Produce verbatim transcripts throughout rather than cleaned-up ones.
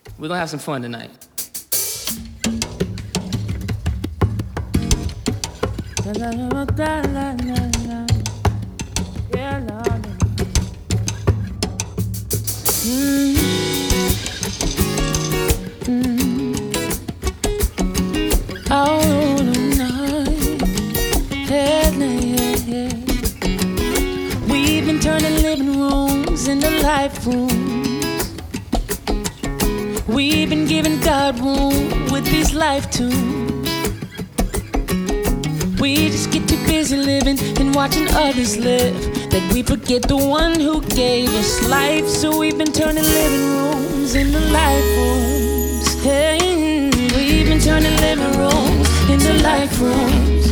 We're gonna have some fun tonight. Mm. Mm. All night, yeah, yeah, yeah. We've been turning living rooms into life rooms. We've been giving God room with these life tunes. We just get too busy living and watching others live that we forget the one who gave us life. So we've been turning living rooms into life rooms. Hey, we've been turning living rooms into life rooms.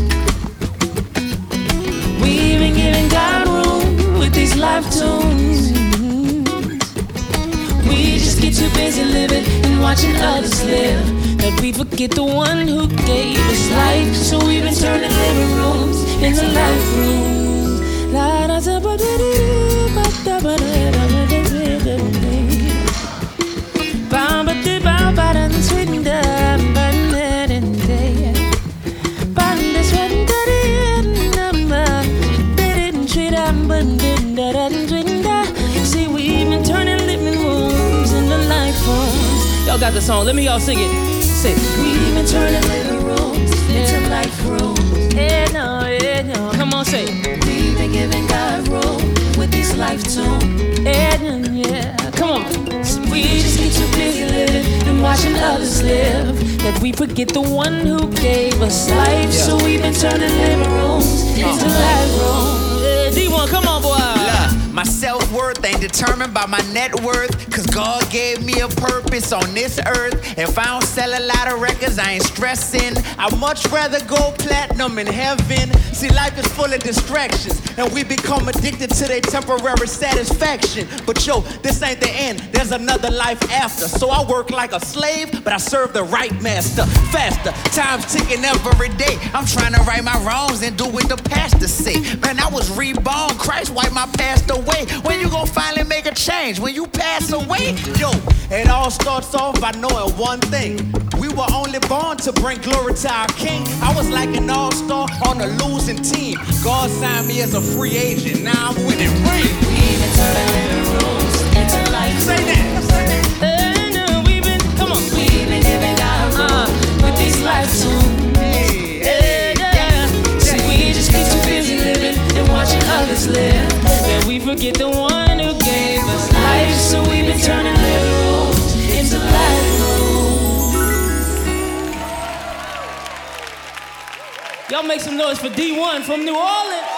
We've been giving God room with these life tunes. We just get too busy living and watching others live that we forget the one who gave us life. So we've been turning living rooms into life rooms. La da da ba da dee ba da ba da da da da da. Ba ba da ba ba da sweet da ba da da da. Ba da sweet da da ba da da sweet da ba da da da. See, we've been turning living rooms into life rooms. Y'all got the song? Let me y'all sing it. Say, we've been turning living rooms into life rooms. Yeah, no, yeah, no. Come on, say. We've been giving God room with these life tunes. Yeah, no, yeah. Come on. We just get too busy living and watching others live that we forget the one who gave us life. Yeah. So we've been turning living rooms into life rooms. Yeah, D one, come on, boy. My self-worth ain't determined by my net worth, cause God gave me a purpose on this earth. If I don't sell a lot of records, I ain't stressing. I'd much rather go platinum in heaven. See, life is full of distractions, and we become addicted to their temporary satisfaction. But yo, this ain't the end, there's another life after. So I work like a slave, but I serve the right master. Faster, time's ticking every day. I'm trying to right my wrongs and do what the pastor say. Man, I was reborn, Christ wiped my past away. When you gon' finally make a change? When you pass away? Yo, it all starts off by knowing one thing. We were only born to bring glory to our King. I was like an all-star on a losing team. God signed me as a free agent. Now I'm winning rings. We've been turning living rooms into life. Say that. Say that. Hey, no, we've been, come on. We've been giving God room uh, with these life tunes. Hey, yeah, yeah. See, we just get too busy living and watching others live that we forget the one who gave us life. So we've been turning living rooms into life rooms. Y'all make some noise for D one from New Orleans.